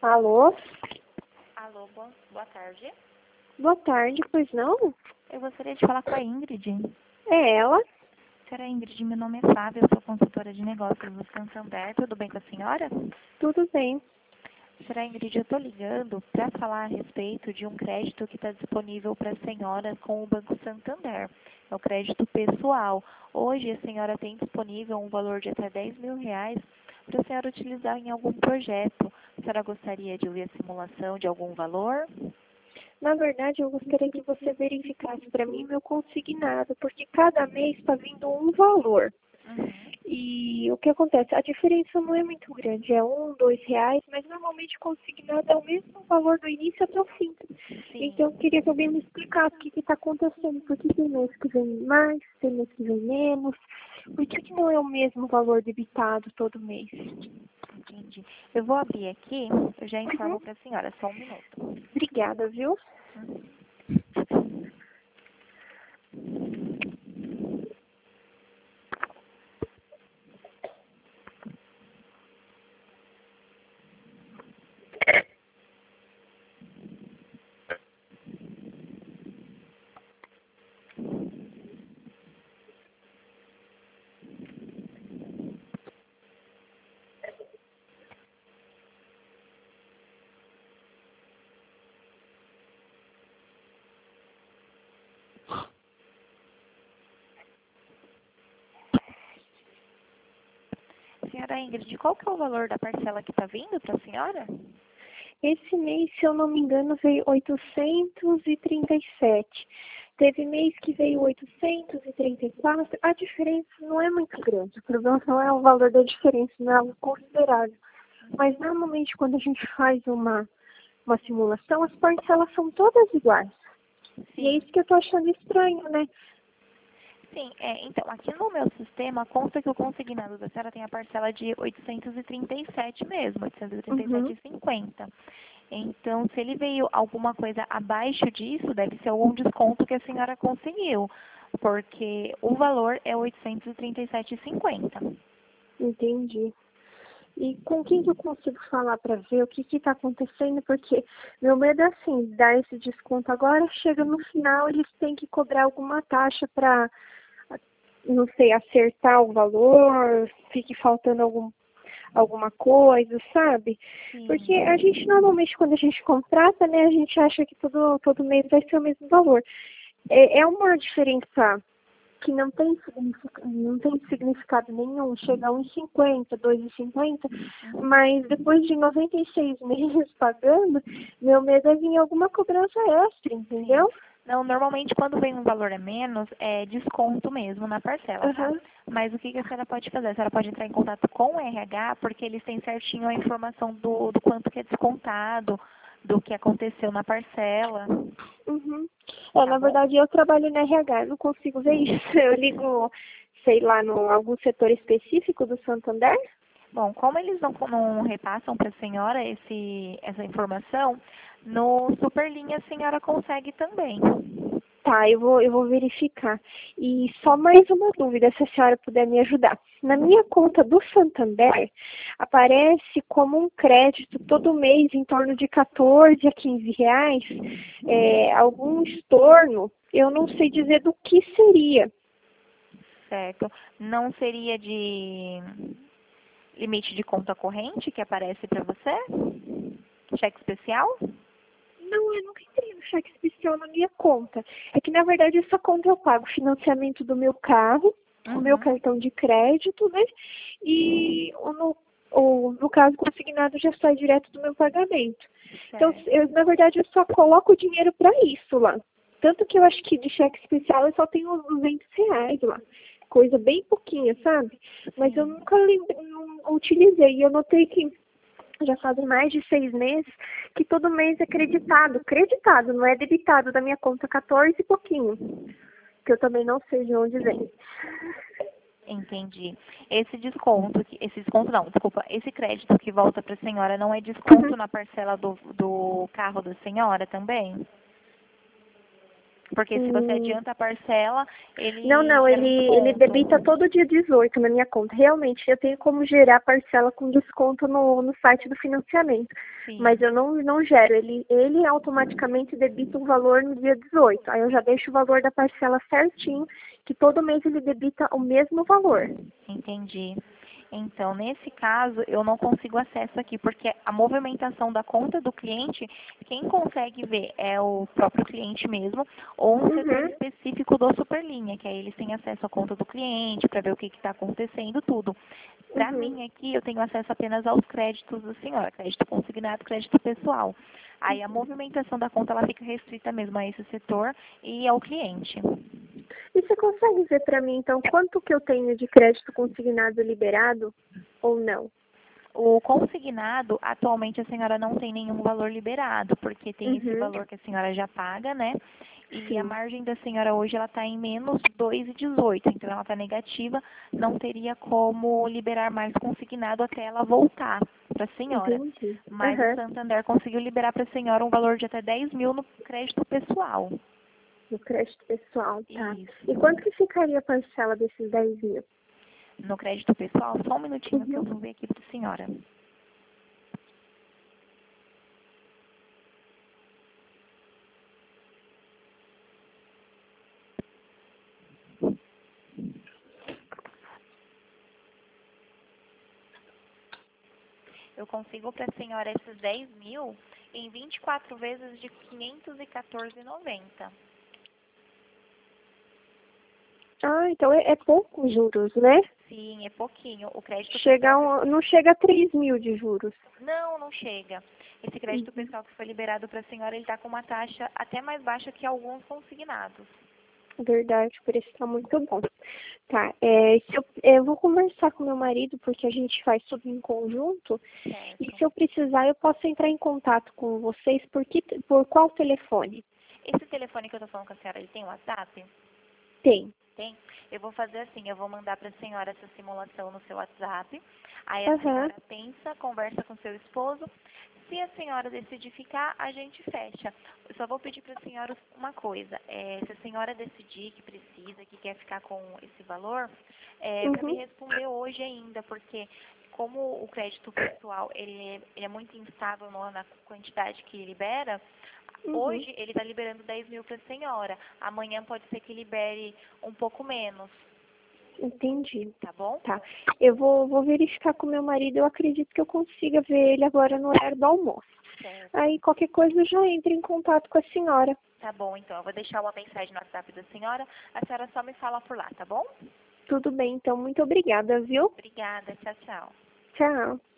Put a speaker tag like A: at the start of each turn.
A: Alô?
B: Alô, boa tarde.
A: Boa tarde, pois não?
B: Eu gostaria de falar com a Ingrid.
A: É ela?
B: Senhora Ingrid, meu nome é Fábio, eu sou consultora de negócios do Santander. Tudo bem com a senhora?
A: Tudo bem.
B: Senhora Ingrid, eu estou ligando para falar a respeito de um crédito que está disponível para a senhora com o Banco Santander. É o crédito pessoal. Hoje a senhora tem disponível um valor de até R$ 10.000 para a senhora utilizar em algum projeto. A senhora gostaria de ouvir a simulação de algum valor?
A: Na verdade, eu gostaria que você verificasse para mim meu consignado, porque cada mês está vindo um valor. E o que acontece? A diferença não é muito grande, é R$ 1, R$ 2, mas normalmente consignado é o mesmo valor do início até o fim.
B: Sim.
A: Então eu queria que alguém me explicasse o que está acontecendo, por que tem mês que vem mais, tem mês que vem menos, por que não é o mesmo valor debitado todo mês?
B: Entendi. Eu vou abrir aqui, eu já informo para a senhora, só um minuto.
A: Obrigada, viu?
B: Senhora Ingrid, qual que é o valor da parcela que está vindo para a senhora?
A: Esse mês, se eu não me engano, veio 837. Teve mês que veio 834. A diferença não é muito grande. O problema não é o valor da diferença, não é algo considerável. Mas normalmente quando a gente faz uma simulação, as parcelas são todas iguais. E é isso que eu tô achando estranho, né?
B: Sim, então, aqui no meu sistema consta que o consignado da senhora tem a parcela de 837 mesmo, 837,50. Então, se ele veio alguma coisa abaixo disso, deve ser algum desconto que a senhora conseguiu, porque o valor é 837,50.
A: Entendi. E com quem que eu consigo falar para ver o que está acontecendo? Porque meu medo é assim, dar esse desconto agora, chega no final, eles têm que cobrar alguma taxa para, não sei, acertar o valor, fique faltando alguma coisa, sabe?
B: Sim.
A: Porque a gente normalmente, quando a gente contrata, né, a gente acha que todo mês vai ser o mesmo valor. É uma diferença que não tem significado nenhum, chega a 1,50, 2,50, mas depois de 96 meses pagando, meu medo é vir alguma cobrança extra, entendeu?
B: Não, normalmente quando vem um valor a menos, é desconto mesmo na parcela, tá?
A: Uhum.
B: Mas o que a senhora pode fazer? A senhora pode entrar em contato com o RH, porque eles têm certinho a informação do quanto que é descontado, do que aconteceu na parcela.
A: Uhum.
B: Tá
A: Na
B: bom?
A: verdade, eu trabalho na RH, eu não consigo ver isso. Eu ligo, sei lá, algum setor específico do Santander.
B: Bom, como eles não repassam para a senhora essa informação, no Superlinha a senhora consegue também.
A: Tá, eu vou verificar. E só mais uma dúvida, se a senhora puder me ajudar. Na minha conta do Santander, aparece como um crédito todo mês em torno de 14 a 15 reais, algum estorno, eu não sei dizer do que seria.
B: Certo? Não seria de limite de conta corrente que aparece para você? Cheque especial?
A: Não, eu nunca entrei no cheque especial na minha conta. É que, na verdade, essa conta eu pago o financiamento do meu carro, o meu cartão de crédito, né? E no caso consignado já sai direto do meu pagamento. Então, na verdade, eu só coloco o dinheiro para isso lá. Tanto que eu acho que de cheque especial eu só tenho uns R$ 200 lá. Coisa bem pouquinha, sabe? Mas eu nunca não utilizei. E eu notei que já fazem mais de 6 meses que todo mês é creditado, não é debitado da minha conta 14 e pouquinho, que eu também não sei de onde vem.
B: Entendi. Esse crédito que volta para a senhora não é desconto na parcela do carro da senhora também? Porque se você adianta a parcela, ele
A: Não,
B: gera muito
A: ele
B: ponto.
A: debita todo dia 18 na minha conta. Realmente, eu tenho como gerar parcela com desconto no site do financiamento.
B: Sim.
A: Mas eu não gero. Ele automaticamente debita um valor no dia 18. Aí eu já deixo o valor da parcela certinho, que todo mês ele debita o mesmo valor.
B: Entendi. Então, nesse caso, eu não consigo acesso aqui, porque a movimentação da conta do cliente, quem consegue ver é o próprio cliente mesmo, ou um setor específico do Superlinha, que aí eles têm acesso à conta do cliente, para ver o que está acontecendo, tudo. Para mim aqui, eu tenho acesso apenas aos créditos da senhora, crédito consignado, crédito pessoal. Aí a movimentação da conta, ela fica restrita mesmo a esse setor e ao cliente.
A: E você consegue ver para mim, então, quanto que eu tenho de crédito consignado liberado ou não?
B: O consignado, atualmente a senhora não tem nenhum valor liberado, porque tem esse valor que a senhora já paga, né? E
A: Sim.
B: a margem da senhora hoje, ela está em menos 2,18, então ela está negativa, não teria como liberar mais consignado até ela voltar para a senhora.
A: Entendi.
B: Mas o Santander conseguiu liberar para a senhora um valor de até 10 mil no crédito pessoal.
A: No crédito pessoal, tá.
B: Isso.
A: E quanto que ficaria a parcela desses 10 mil?
B: No crédito pessoal, só um minutinho que eu vou ver aqui para a senhora. Eu consigo para a senhora esses 10 mil em 24 vezes de R$ 514,90.
A: Ah, então é pouco juros, né?
B: Sim, é pouquinho. O crédito
A: Não chega a 3 mil de juros.
B: não chega. Esse crédito pessoal que foi liberado para a senhora, ele está com uma taxa até mais baixa que alguns consignados.
A: Verdade, o preço está muito bom. Tá, eu vou conversar com meu marido, porque a gente faz tudo em conjunto.
B: Certo.
A: E se eu precisar, eu posso entrar em contato com vocês por qual telefone?
B: Esse telefone que eu estou falando com a senhora, ele tem WhatsApp?
A: Tem.
B: Tem? Eu vou fazer assim, eu vou mandar para a senhora essa simulação no seu WhatsApp. Aí a senhora pensa, conversa com seu esposo. Se a senhora decidir ficar, a gente fecha. Eu só vou pedir para a senhora uma coisa. Se a senhora decidir que precisa, que quer ficar com esse valor, para me responder hoje ainda, porque como o crédito pessoal ele é muito instável na quantidade que libera, hoje ele está liberando 10 mil para a senhora. Amanhã pode ser que libere um pouco menos.
A: Entendi.
B: Tá bom?
A: Tá. Eu vou verificar com meu marido. Eu acredito que eu consiga ver ele agora no horário do almoço.
B: Certo.
A: Aí qualquer coisa eu já entro em contato com a senhora.
B: Tá bom, então. Eu vou deixar uma mensagem no WhatsApp da senhora. A senhora só me fala por lá, tá bom?
A: Tudo bem, então. Muito obrigada, viu?
B: Obrigada. Tchau, tchau.
A: Tchau.